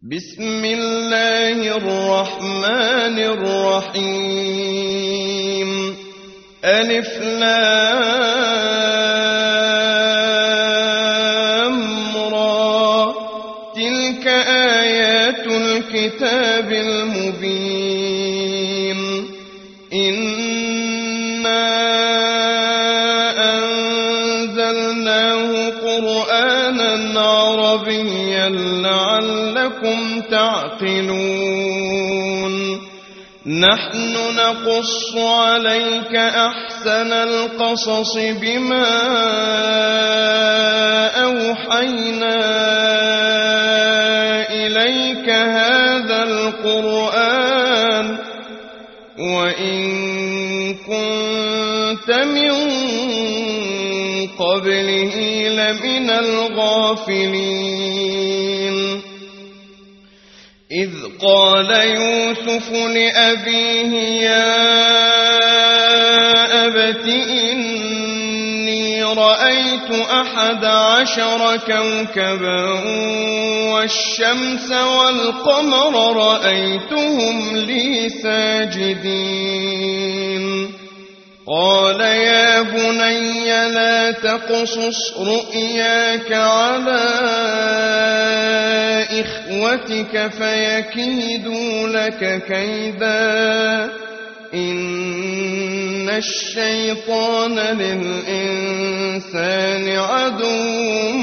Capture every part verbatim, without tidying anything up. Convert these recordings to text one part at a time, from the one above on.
بسم الله الرحمن الرحيم. ألف لام را، تلك آيات الكتاب المبين. إنا أنزلناه قرآنا عربيا لعلكم تعقلون. نحن نقص عليك أحسن القصص بما أوحينا إليك هذا القرآن وإن كنت من قبله لمن الغافلين. إذ قال يوسف لأبيه يا أبت إني رأيت أحد عشر كوكبا والشمس والقمر رأيتهم لي ساجدين. قال يا بني لا تقصص رؤياك على إخوتك فيكيدوا لك كيدا إن الشيطان للإنسان عدو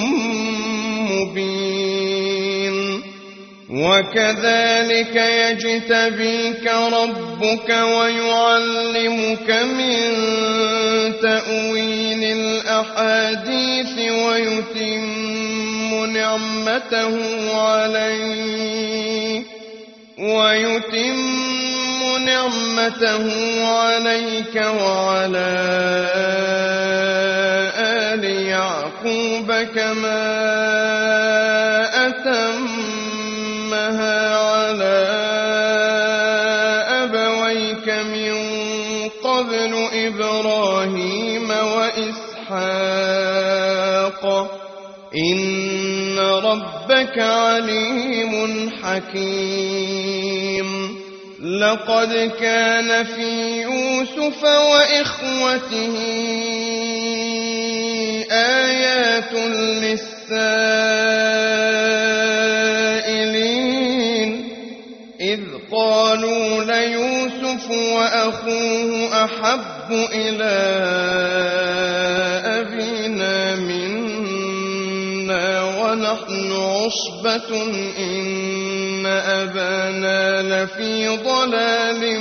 مبين. وكذلك يجتبيك ربك ويعلمك من تأويل الأحاديث ويتم نعمته عليك ويتم نعمته عليك وعلى آل يعقوب كما أتمها على أبويك من قبل إبراهيم وإسحاق إن ربك عليم حكيم. لقد كان في يوسف وإخوته آيات للسائلين إذ قالوا ليوسف وأخوه أحب إلى أبينا منا ونحن عصبة إن أبانا لفي ضلال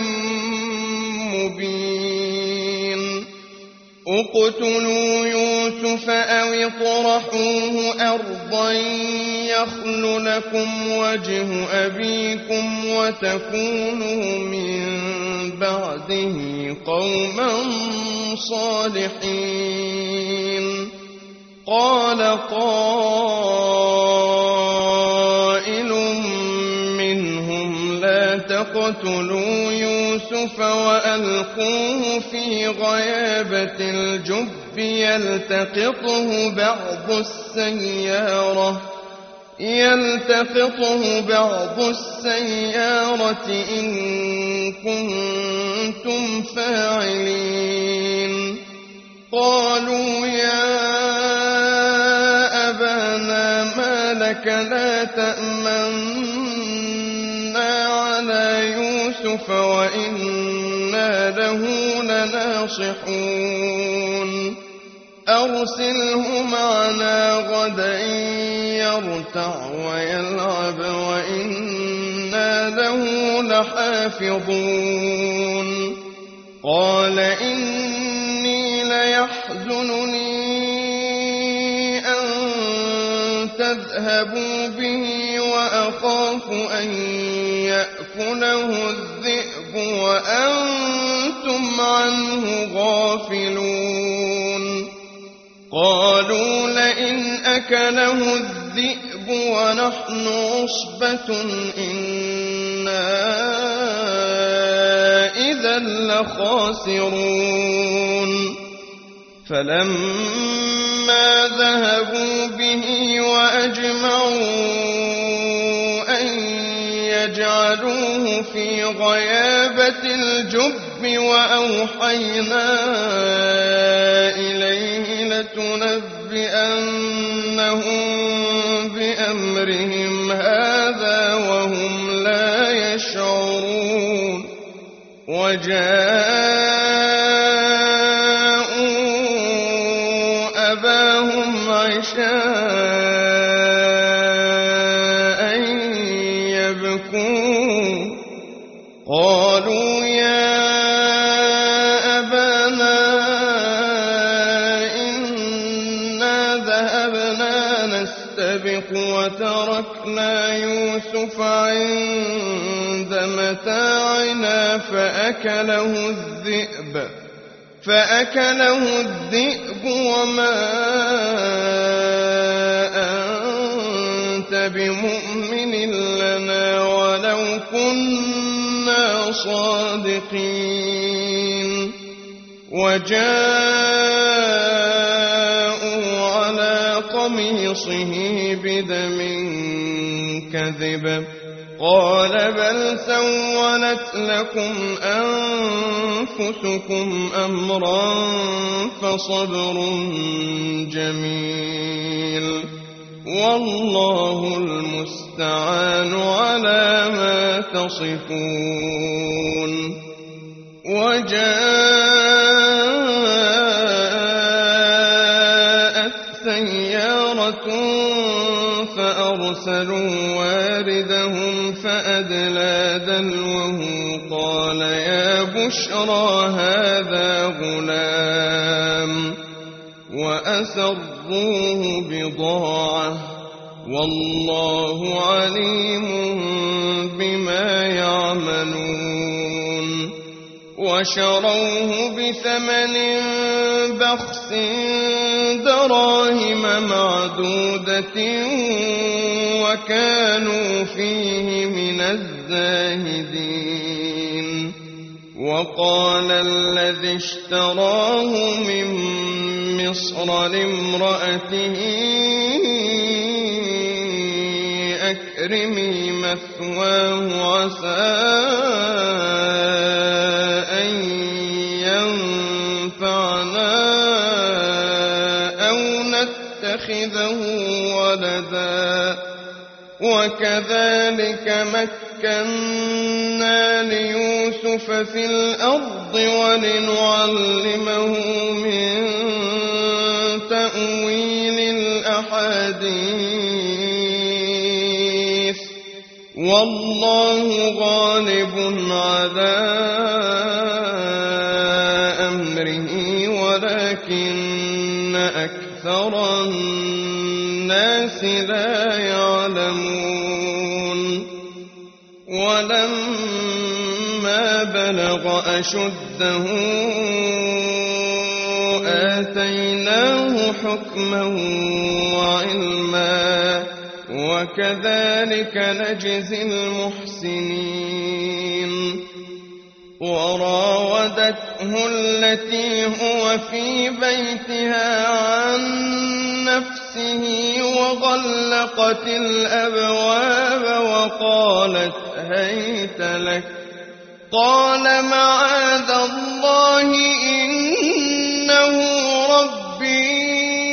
مبين. اقتلوا يوسف أو اطرحوه أرضا يخل لكم وجه أبيكم وتكونوا من بعده قوما صالحين. قال قائل منهم لا تقتلوا يوسف وألقوه في غيابة الجب يلتقطه بعض السيارة يلتقطه بعض السيارة إن كنتم فاعلين. قالوا يا أبانا ما لك لا تأمنا على يوسف وإنا له لناصحون. أرسله معنا غدا يرتع ويلعب وإنا له لحافظون. قال إني ليحزنني أن تذهبوا به وأخاف أن يأكله الذئب وأنتم عنه غافلون. قالوا لئن أكله الذئب ونحن عصبة إنا إذا لخاسرون. فلما ذهبوا به وأجمعوا أن جعلوه في غيابة الجب وأوحينا إليه لتنبئنهم بأمرهم هذا وهم لا يشعرون وجاءوا أباهم عشاء يبكون قالوا يا أبانا إنا ذهبنا نستبق وتركنا يوسف عند متاعنا فأكله الذئب فأكله الذئب وما أنت بمؤمن لنا ولو كنا صادقين وجاءوا على قميصه بدم كذب قال بل سولت لكم أنفسكم أمرا فصبر جميل والله المستعان على ما تصفون وجاءت سيارة فأرسلوا واردهم فأدلى دلوه قال يا بشرى هذا غلام وأسروه بضاعة والله عليم بما يعملون وشروه بثمن بخس دراهم معدودة وكانوا فيه من الزاهدين وقال الذي اشتراه من مصر لامرأته أكرمي مثواه عسى أن ينفعنا أو نتخذه ولدا وكذلك مكنا ليوسف في الأرض ولنعلمه من تأويل الأحاديث والله غالب على أمره ولكن أكثر الناس لا يعلمون ولما بلغ أشده آتيناه حكما وعلما وكذلك نجزي المحسنين وراودته التي هو في بيتها عن نفسه وغلقت الأبواب وقالت هيت لك قال معاذ الله إنه ربي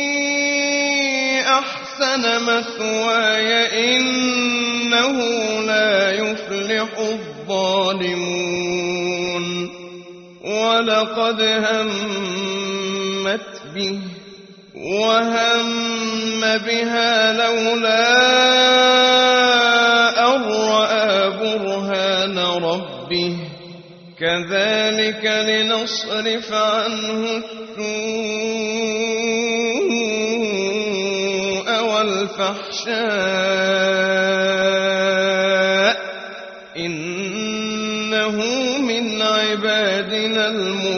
أحسن مثواي إنه لا يفلح الظالمون ولقد همت به وهم بها لولا أن رأى برهان ربه كذلك لنصرف عنه السوء والفحشاء إنه من عبادنا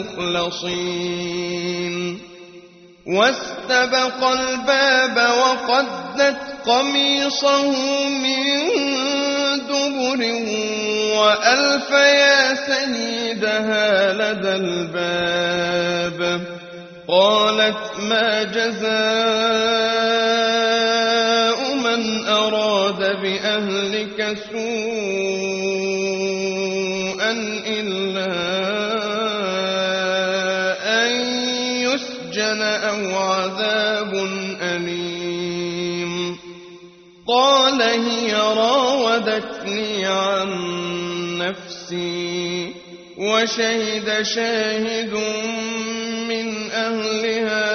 المخلصين واستبق الباب وقدت قميصه من دبر وألف يا سيدها لدى الباب قالت ما جزاء من أراد بأهلك سوءا إلا أن يسجن أو عذاب أليم. قال هي راودتني عن نفسي وشهد شاهد من أهلها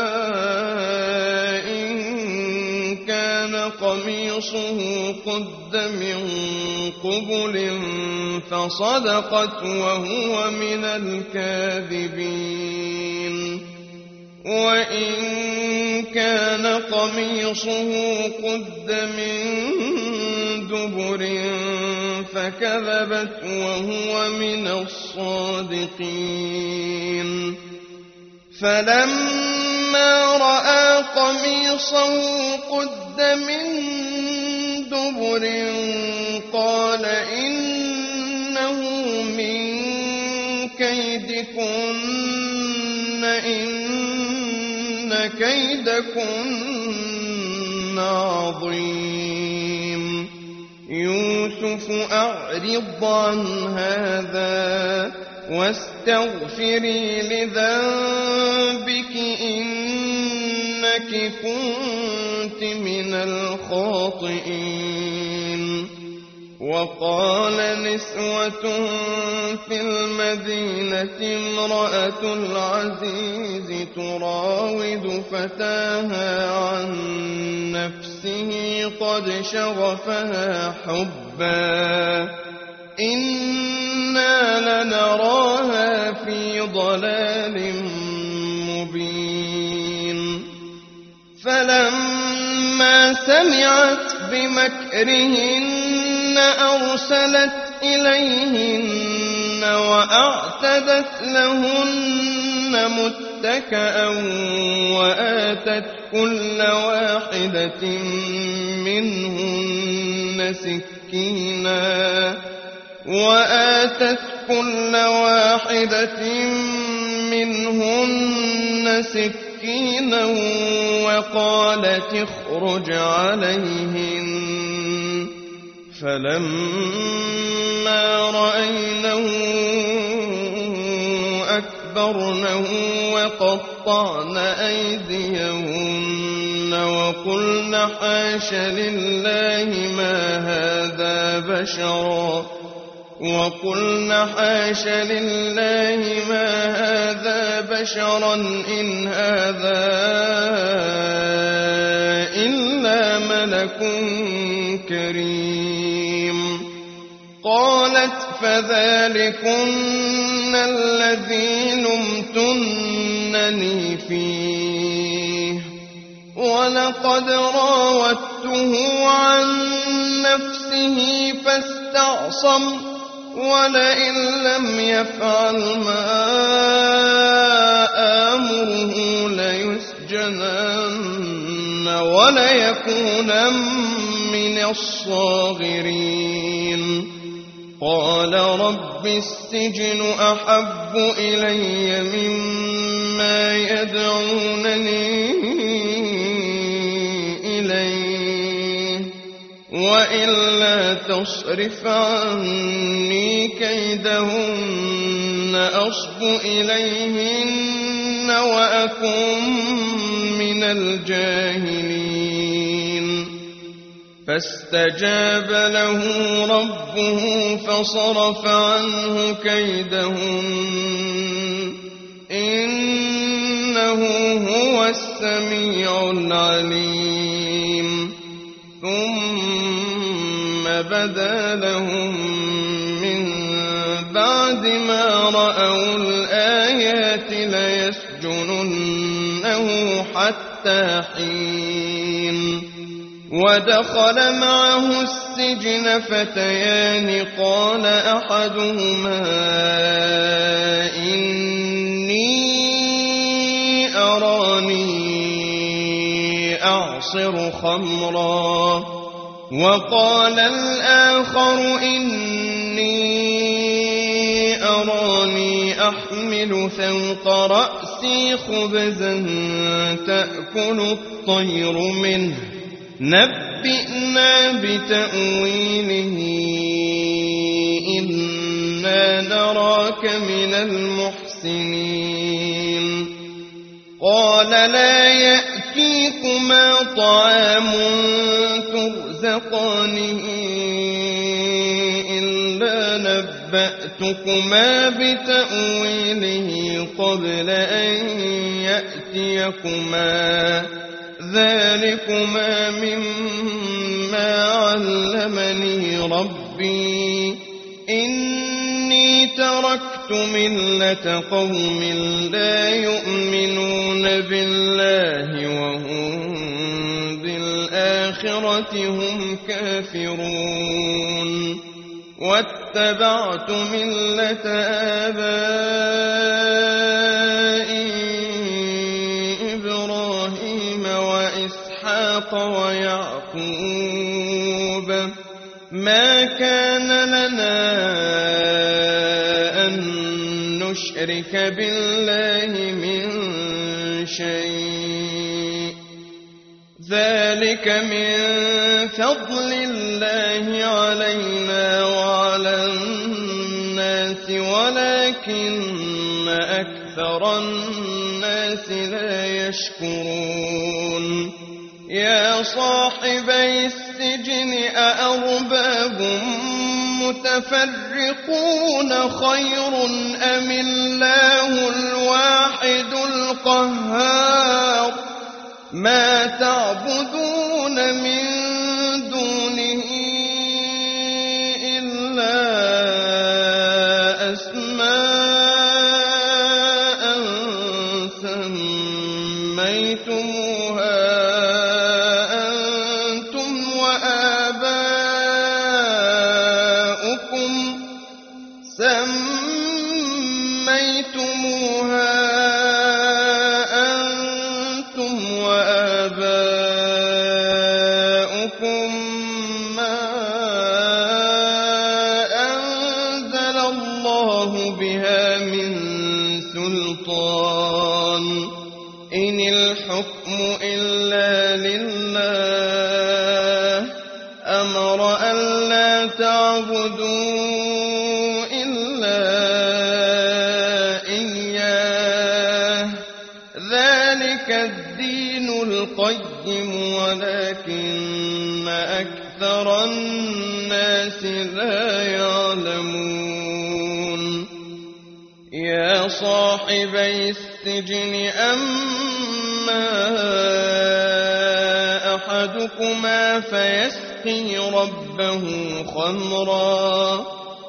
إن كان قميصه قد من قبل فصدقت وهو من الكاذبين. وإن كان قميصه قد من دبر فكذبت وهو من الصادقين. فلما رأى قميصه قد من دبر قال إنه من كيدكن إن كيدكن عظيم. يوسف أعرض عن هذا واستغفري لذنبك إنك كنت من الخاطئين. وقال نسوة في المدينة امرأة العزيز تراود فتاها عن نفسه قد شغفها حبا إنا لنراها في ضلال مبين. فلما سمعت بمكرهن أرسلت إليهن وأعتدت لهن متكئا وآتت كل واحدة منهن سكينا وآتت كل واحدة منهن سكينا وقالت اخرج عليهن. فلما رأينه أكبرنه وقطعن أيديهن وقلن حاش لله ما هذا بشرا وقلن حاش لله ما هذا بشرا إن هذا إلا ملك كريم. قالت فذلكن الذي لمتنني فيه ولقد راودته عن نفسه فاستعصم ولئن لم يفعل ما آمره ليسجنن وليكونن من الصاغرين. قال رب السجن أحب إلي مما يدعونني إليه وإلا تصرف عني كيدهن أصب إليهن وأكن من الجاهلين. فاستجاب له ربه فصرف عنه كيدهن إنه هو السميع العليم. ثم بدا لهم من بعد ما رأوا الآيات ليسجننه حتى حين. ودخل معه السجن فتيان قال أحدهما إني أراني أعصر خمرا وقال الآخر إني أراني أحمل فوق رأسي خبزا تأكل الطير منه نبئنا نبئتنا بتأويله إنا نراك من المحسنين قال لا يأتيكما طعام ترزقانه إلا نبأتكما بتأويله قبل أن يأتيكما ذلكما مما علمني ربي إني تركت ملة قوم لا يؤمنون بالله وهم بالآخرة هم كافرون واتبعت ملة آبائي إبراهيم وإسحاق ويعقوب ما كان لنا أن نشرك بالله من شيء ذلك من فضل الله علينا وعلى الناس ولكن أكثر الناس لا يشكرون يا صاحبي السجن أأرباب متفرقون خير أم الله الواحد القهار ما تعبدون من دونه إلا أسماء سميتموها أنتم وآباؤكم سميتموها إن الحكم إلا لله أمر ألا تعبدوا إلا إياه ذلك الدين القيم ولكن أكثر الناس لا يعلمون يا صاحبي السجن أما أحدكما فيسقي ربه خمرا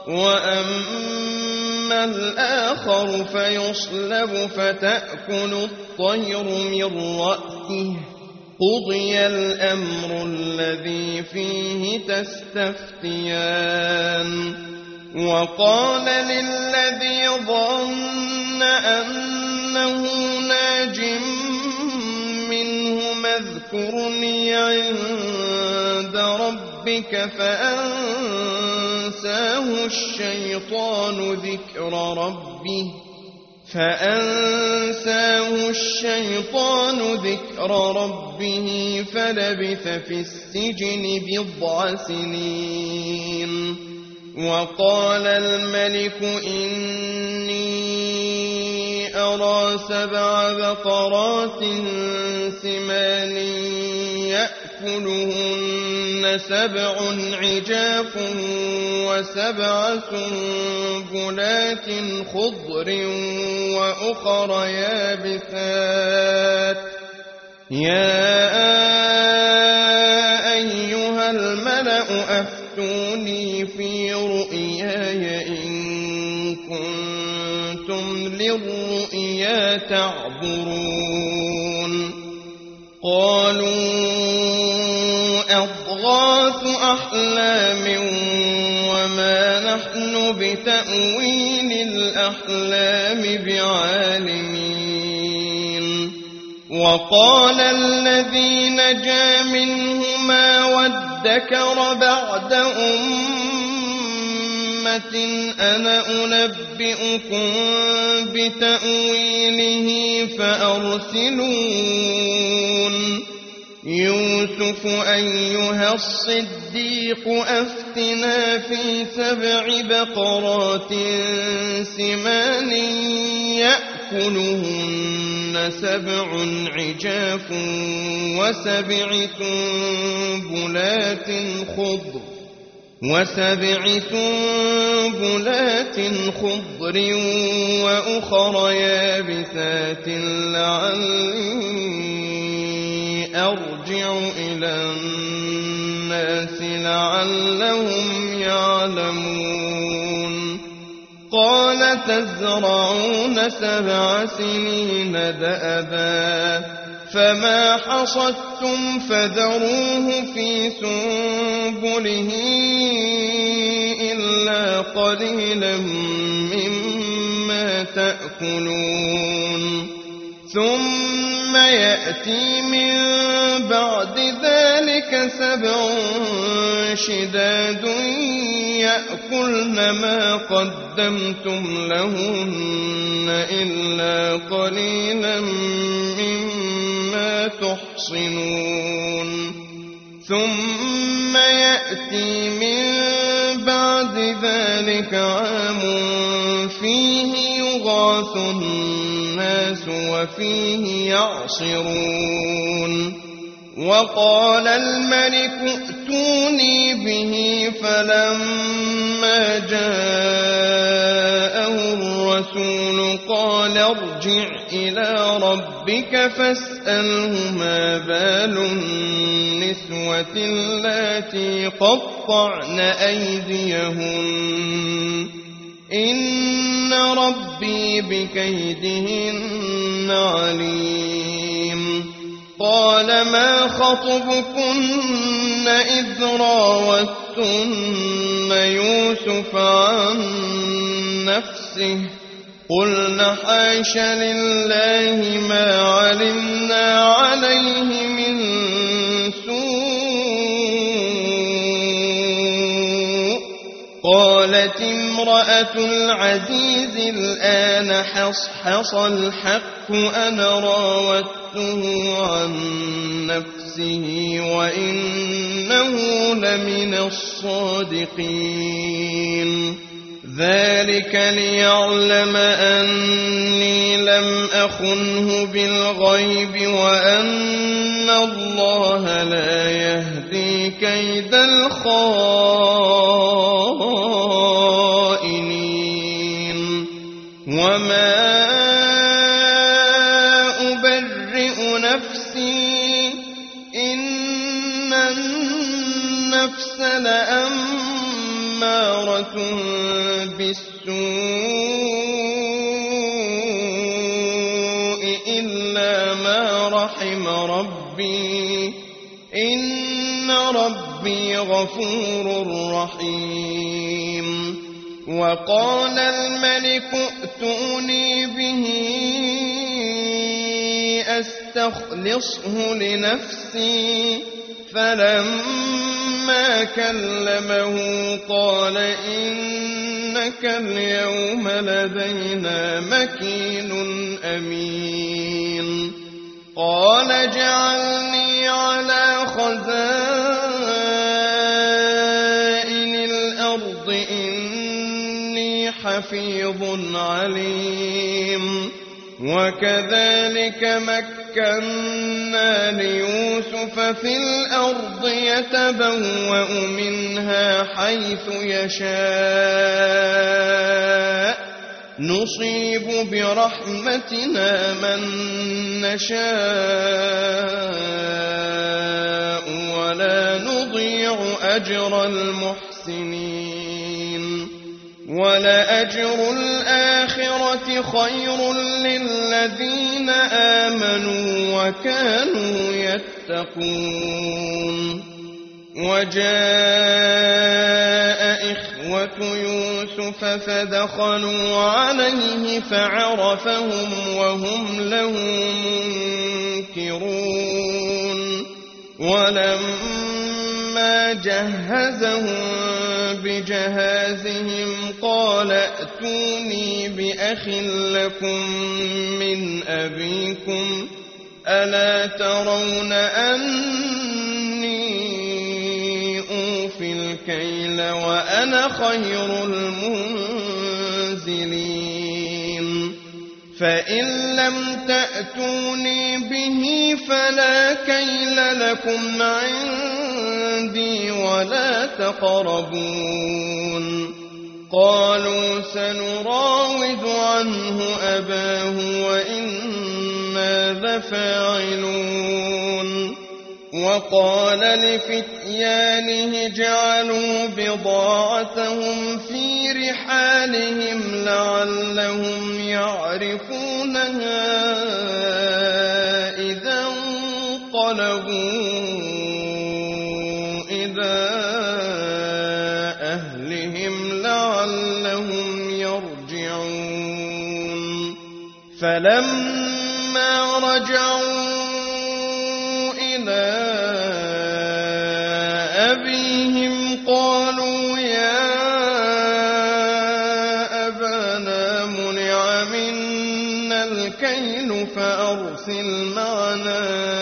وأما الآخر فيصلب فتأكل الطير من رأسه قضي الأمر الذي فيه تستفتيان وقال للذي ظن أنه ناج منه اذكرني عند ربك فأنساه الشيطان ذكر ربه فأنساه الشيطان ذكر ربه فلبث في السجن بضع سنين وقال الملك إني أرى سبع بقرات سمان يأكلهن سبع عجاف وسبع سنبلات خضر وأخر يابسات يا أيها الملأ أفتوني في رؤياي إن كنتم للرؤيا تعبرون قالوا أضغاث أحلام وما نحن بتأويل الأحلام بعالمين وقال الذي نجا منهما وادكر بعد أمة أنا أنبئكم بتأويله فأرسلون يوسف أيها الصديق أفتنا في سبع بقرات سمان يأكلهن سبع عجاف وسبع سنبلات خضر وسبع سنبلات خضر وأخر يابسات لعلي أرجع إلى الناس لعلهم يعلمون قال تزرعون سبع سنين دأبا فما حصدتم فذروه في سنبله إلا قليلا مما تأكلون ثم يأتي من بعد ذلك سبع شداد يأكلن ما قدمتم لهن إلا قليلا مما تحصنون ثم يأتي من بعد ذلك عام فيه يغاث الناس وفيه يعصرون وقال الملك ائتوني به فلما جاءه الرسول قال ارجع إلى ربك فاسأله ما بال النسوة اللاتي قطعن أيديهن إن ربي بكيدهن عليم قال ما خطبكن إذ راوتن يوسف عن نفسه قلنا حاش لله ما علمنا عليه من سوء قالت امرأة العزيز الآن حصحص الحق أنا راودته عن نفسه وإنه لمن الصادقين ذلك ليعلم أني لم أخنه بالغيب وأن الله لا يهدي كيد الخائنين وما أبرئ نفسي إن النفس لأمارة بالسوء إلا ما رحم ربي إن ربي غفور رحيم وقال الملك ائتوني به أستخلصه لنفسي فلما كلمه قال إنك اليوم لدينا مكين أمين قال اجعلني على خزائن الأرض إني حفيظ عليم وكذلك مكنا ليوسف في الأرض يتبوأ منها حيث يشاء نصيب برحمتنا من نشاء ولا نضيع أجر المحسنين ولأجر الآخرة خير للذين آمنوا وكانوا يتقون وجاء إخوة يوسف فدخلوا عليه فعرفهم وهم له منكرون ولما جهزهم بجهازهم قال ائتوني بأخ لكم من أبيكم ألا ترون أني أوفي الكيل وأنا خير المنزلين فإن لم تأتوني به فلا كيل لكم عندي ولا تقربون قالوا سنراود عنه أباه وإنا لفاعلون وقال لفتيانه جعلوا بضاعتهم في رحالهم لعلهم يعرفونها إذا انقلبوا إلى أهلهم لعلهم يرجعون فلما رجعوا إلى أبيهم قالوا يا أبانا منع منا الكيل فأرسل معنا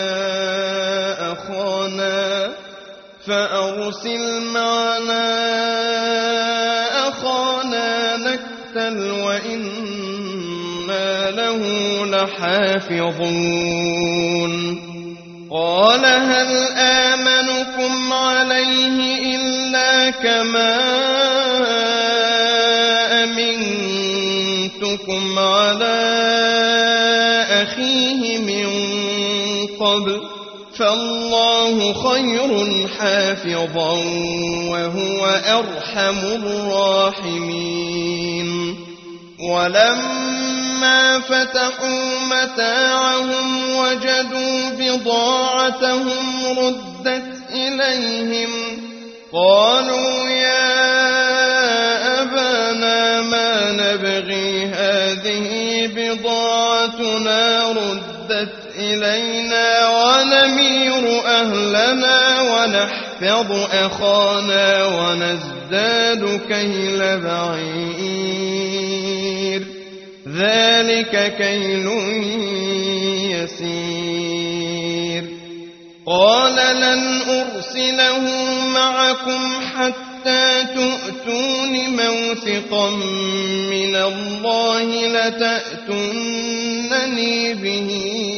أخانا فأرسل معنا أخانا نكتل وإنا له لحافظون قال هل آمنكم عليه إلا كما أمنتكم على أخيه من قبل فالله خير حافظا وهو أرحم الراحمين ولما فتحوا متاعهم وجدوا بضاعتهم ردت إليهم قالوا يا أبانا ما نبغي هذه بضاعتنا ردت إلينا ونمير أهلنا ونحفظ أخانا ونزداد كيل بعير ذلك كيل يسير قال لن أرسله معكم حتى تؤتون موثقا من الله لتأتونني به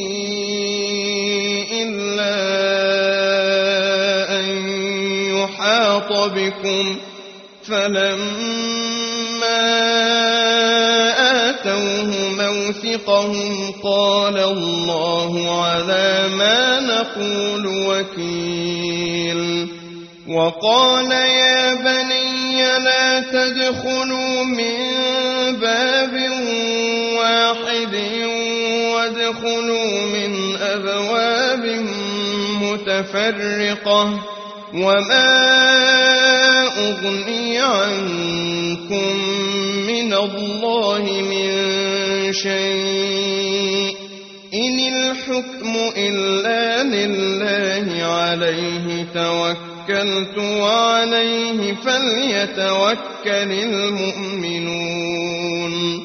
إلا أن يحاط بكم فلما آتوه موثقهم قال الله على ما نقول وكيل وقال يا بني لا تدخلوا من باب واحد وادخلوا من أبواب متفرقة وما أغني عنكم من الله من شيء إن الحكم إلا لله عليه توكلت وعليه فليتوكل المؤمنون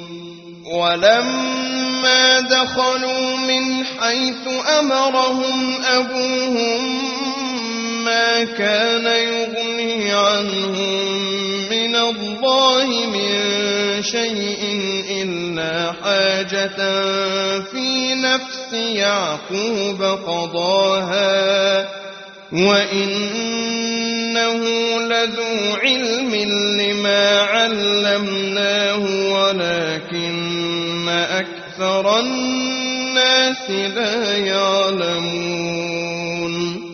ولما دخلوا من حيث أمرهم أبوهم ما كان يغني عنهم من الله من شيء إلا حاجة في نفس يعقوب قضاها وإنه لذو علم لما علمناه ولكن أكثر الناس لا يعلمون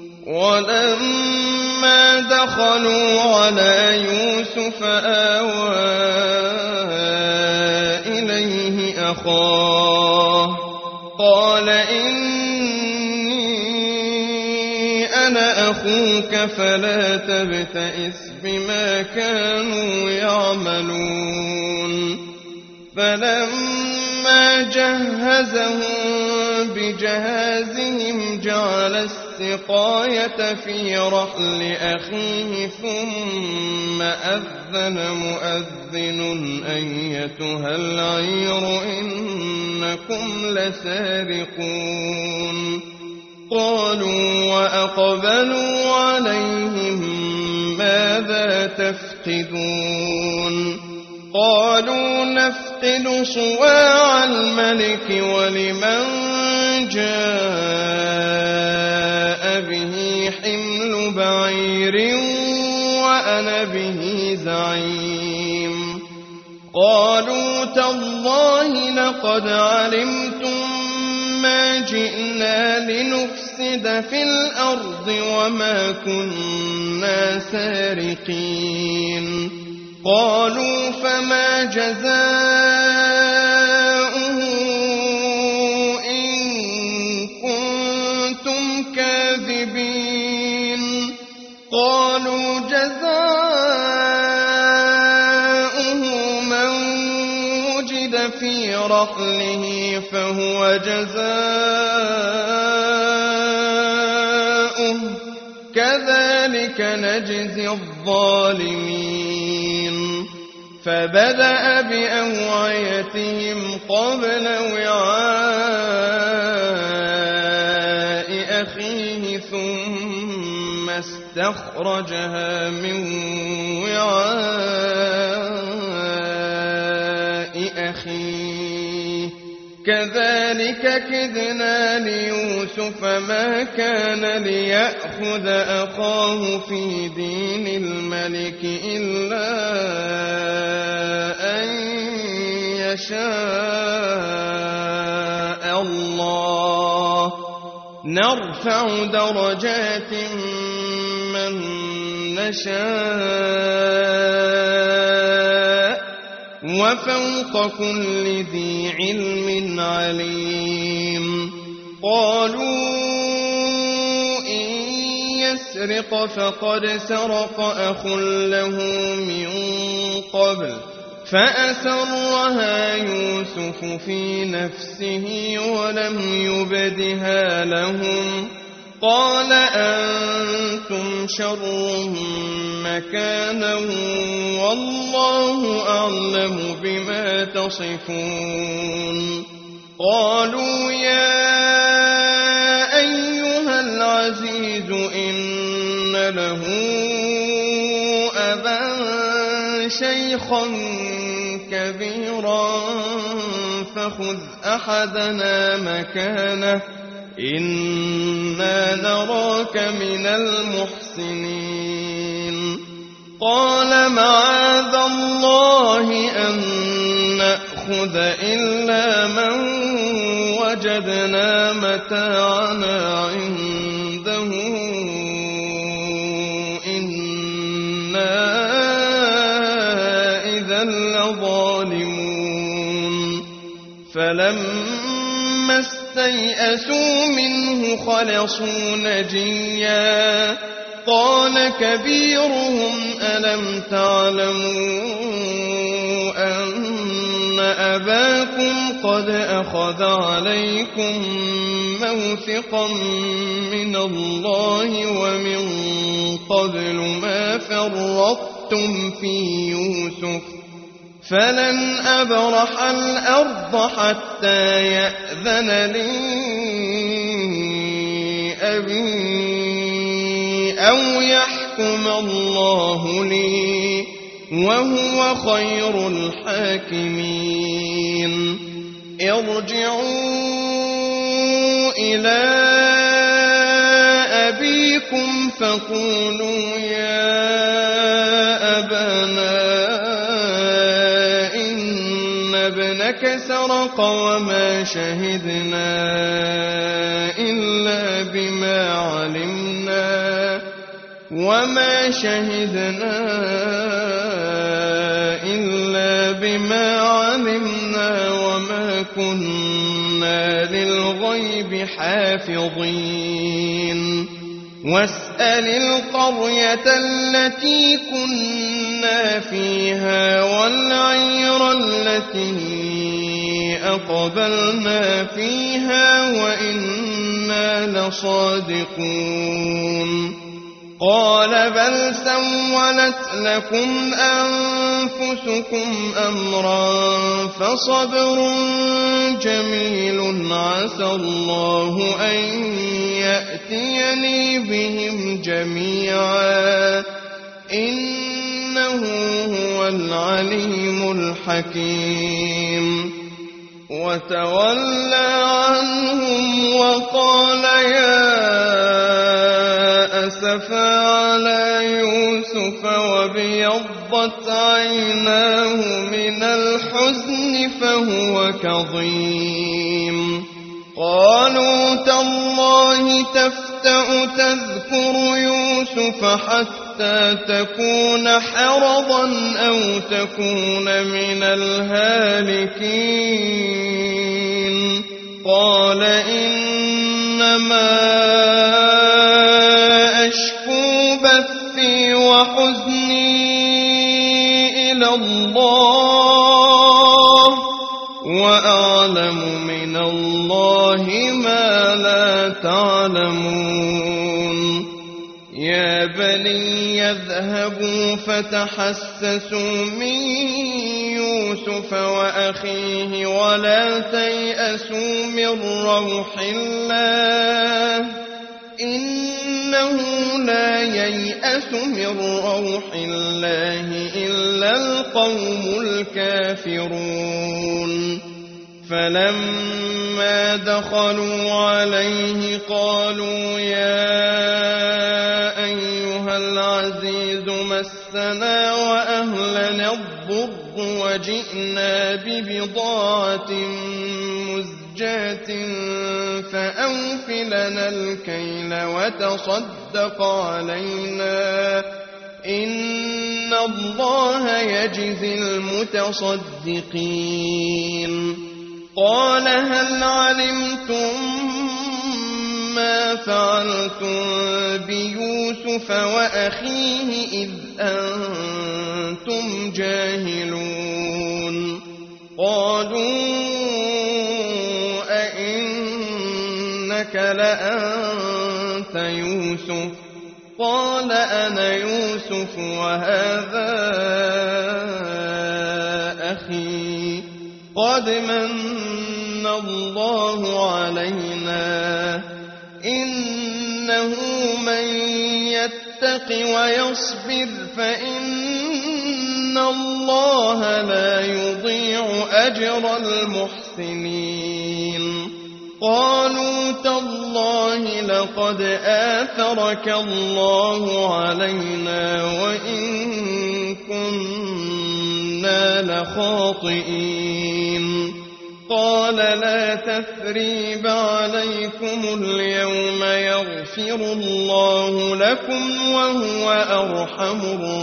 ولما دخلوا على يوسف آوى إليه أخاه قال إني أنا أخوك فلا تبتئس بما كانوا يعملون فلما جهزهم بجهازهم جعل السقاية في رحل أخيه ثم أذن مؤذن أيتها العير إنكم لسارقون قالوا وأقبلوا عليهم ماذا تفقدون قالوا نفقد صواع الملك ولمن جاء به حمل بعير وأنا به زعيم قالوا تالله لقد علمتم ما جئنا لنفسد في الأرض وما كنا سارقين قالوا فما جزاؤه إن كنتم كاذبين قالوا جزاؤه من وجد في رحله فهو جزاؤه كذلك نجزي الظالمين فبدأ بأوعيتهم قبل وعاء أخيه ثم استخرجها من وعاء أخيه كذلك كدنا ليوسف ما كان ليأخذ أخاه في دين الملك إلا أن يشاء الله نرفع درجات من نشاء وفوق كل ذي علم عليم قالوا إن يسرق فقد سرق أخ له من قبل فأسرها يوسف في نفسه ولم يبدها لهم قال أنتم شر مكانا والله أعلم بما تصفون قالوا يا أيها العزيز إن له أبا شيخا كبيرا فخذ أحدنا مكانه إنا نراك من المحسنين قال معاذ الله أن نأخذ إلا من وجدنا متاعنا عنده إنا إذا لظالمون فلما استيئسوا منه خلصوا نجيا قال كبيرهم ألم تعلموا أن أباكم قد أخذ عليكم موثقا من الله ومن قبل ما فرطتم في يوسف فلن أبرح الأرض حتى يأذن لي أبي أو يحكم الله لي وهو خير الحاكمين ارجعوا إلى أبيكم فقولوا يا أبانا إن ابنك سرق وما شهدنا إلا بما علمنا وما شهدنا إلا بما علمنا وما كنا للغيب حافظين واسأل القرية التي كنا فيها والعير التي أقبلنا فيها وإنا لصادقون قال بل سولت لكم أنفسكم أمرا فصبر جميل عسى الله أن يأتيني بهم جميعا إنه هو العليم الحكيم وتولى عنهم وقال يا أسفا على يوسف وابيضت عيناه من الحزن فهو كظيم قالوا تالله تفتأ تذكر يوسف حتى تكون حرضا أو تكون من الهالكين قال إنما أشكو بثي وحزني إلى الله وأعلم من الله ما لا تعلمون يا بني يذهبوا فتحسسوا من يوسف وأخيه ولا تيأسوا من روح الله إنه لا ييأس من روح الله إلا القوم الكافرون فلما دخلوا عليه قالوا يا أيها العزيز مسنا وأهلنا الضر وجئنا ببضاعة مزجاة فأوف لنا الكيل وتصدق علينا إن الله يجزي المتصدقين قال هل علمتم ما فعلتم بيوسف وأخيه إذ أنتم جاهلون قالوا أئنك لأنت يوسف قال أنا يوسف وهذا أخي قد من الله علينا إنه من يتق ويصبر فإن الله لا يضيع أجر المحسنين قالوا تالله لقد آثرك الله علينا وإن كنا لخاطئين قال لا تثريب عليكم اليوم يغفر الله لكم وهو أرحم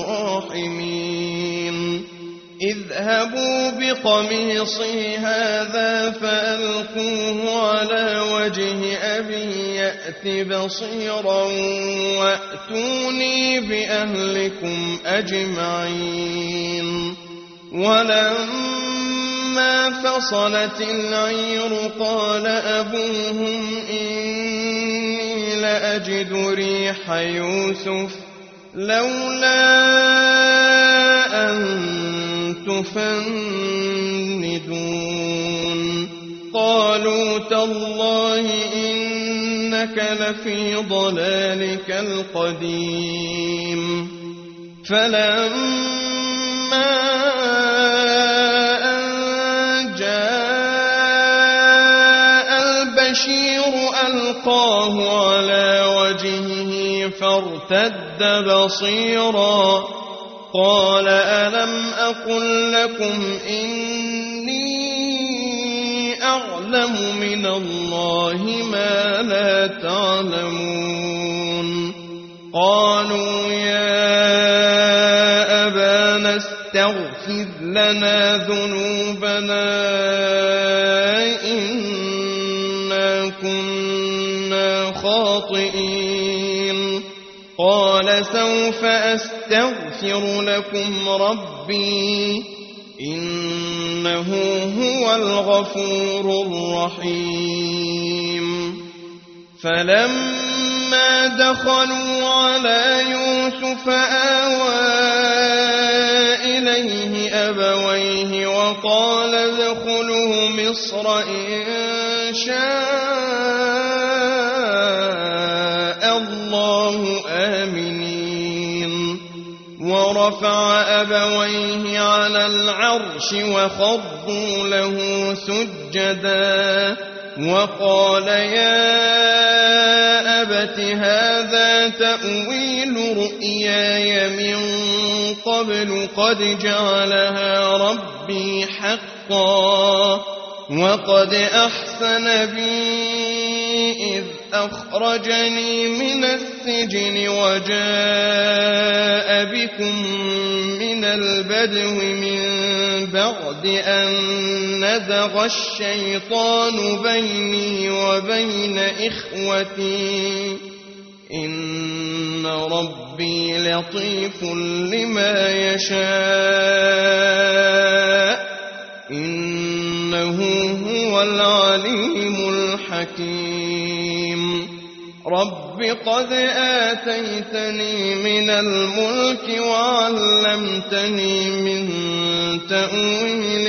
الراحمين اذهبوا بقميصي هذا فألقوه على وجه أبي يأت بصيرا وأتوني بأهلكم أجمعين ولما فصلت العير قال أبوهم إني لأجد ريح يوسف لولا أن تفندون قالوا تالله إنك لفي ضلالك القديم فلما أن جاء البشير ألقاه على وجهه فارتد بصيرا قال ألم أقل لكم إني أعلم من الله ما لا تعلمون قالوا يا أبانا استغفر لنا ذنوبنا إنا كنا خاطئين قال سوف أستغفر لكم ربي إنه هو الغفور الرحيم فلما دخلوا على يوسف آوى إليه أبويه وقال ادخلوا مصر إن شاء الله آمنين ورفع أبويه على العرش وخضوا له سجدا وقال يا أبت هذا تأويل رؤياي من قبل قد جعلها ربي حقا وقد أحسن بي إذ أخرجني من السجن وجاء بكم من البدو من بعد أن نزغ الشيطان بيني وبين إخوتي إن ربي لطيف لما يشاء إنه هو العليم الحكيم رب قد آتيتني من الملك وعلمتني من تأويل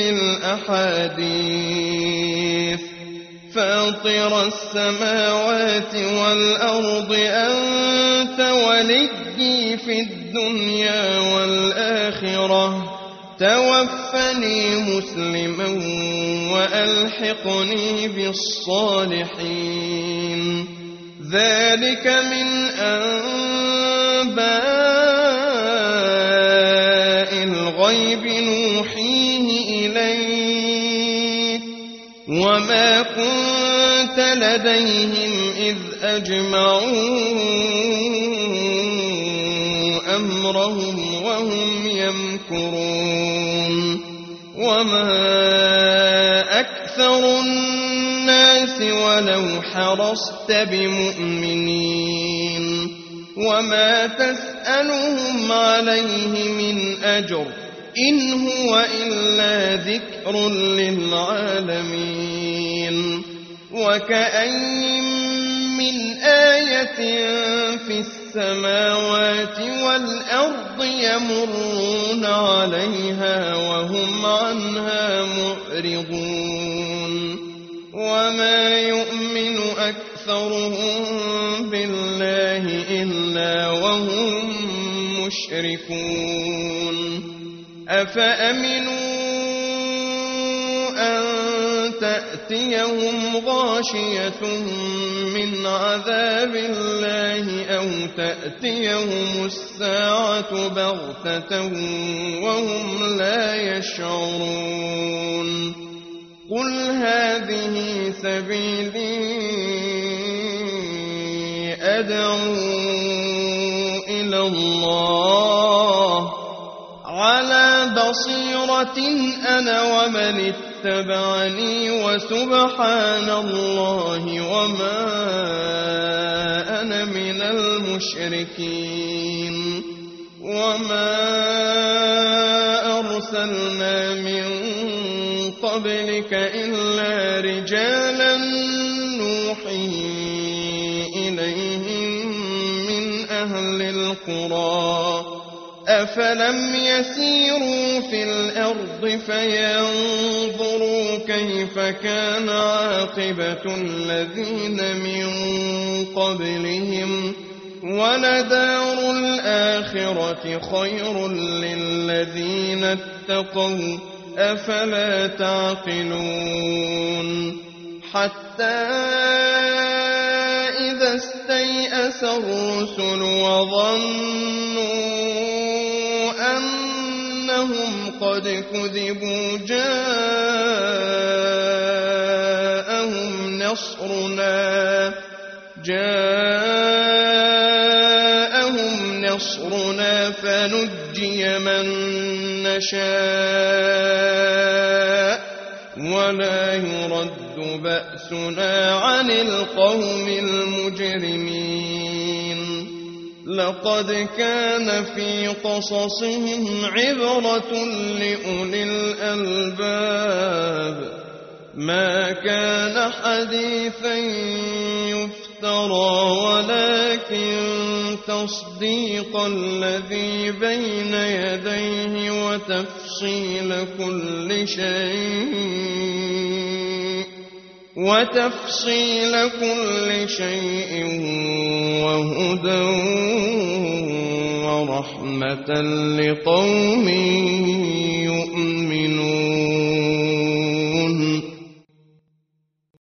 الأحاديث فاطر السماوات والأرض أنت وليي في الدنيا والآخرة توفني مسلما وألحقني بالصالحين ذلك من أنباء الغيب نوحيه إليك وما كنت لديهم إذ أجمعوا أمرهم وهم يمكرون وما أكثر الناس ولو حرصت بمؤمنين وما تسألهم عليه من أجر إن هو إلا ذكر للعالمين وكأين من آية في السماوات والأرض يمرون عليها وهم عنها معرضون وما يؤمن أكثرهم بالله إلا وهم مشركون أفأمنوا أن تأتيهم غاشية من عذاب الله أو تأتيهم الساعة بغتة وهم لا يشعرون قل هذه سبيلي أدعو إلى الله على بصيرة أنا ومن اتبعني وسبحان الله وما أنا من المشركين وما أرسلنا من قبلك إلا رجالا نوحي إليهم من أهل القرى أفلم يسيروا في الأرض فينظروا كيف كان عاقبة الذين من قبلهم ولدار الآخرة خير للذين اتقوا أفلا تعقلون حتى إذا استيأس الرسل وظنوا أنهم قد كذبوا جاءهم نصرنا جاءهم نصرنا فنجي من نشاء ولا يرد بأسنا عن القوم المجرمين لقد كان في قصصهم عبرة لأولي الألباب ما كان حديثا يفترى افترى ولكن تصديق الذي بين يديه وتفصيل كل شيء وتفصيل كل شيء وهدى ورحمة لقوم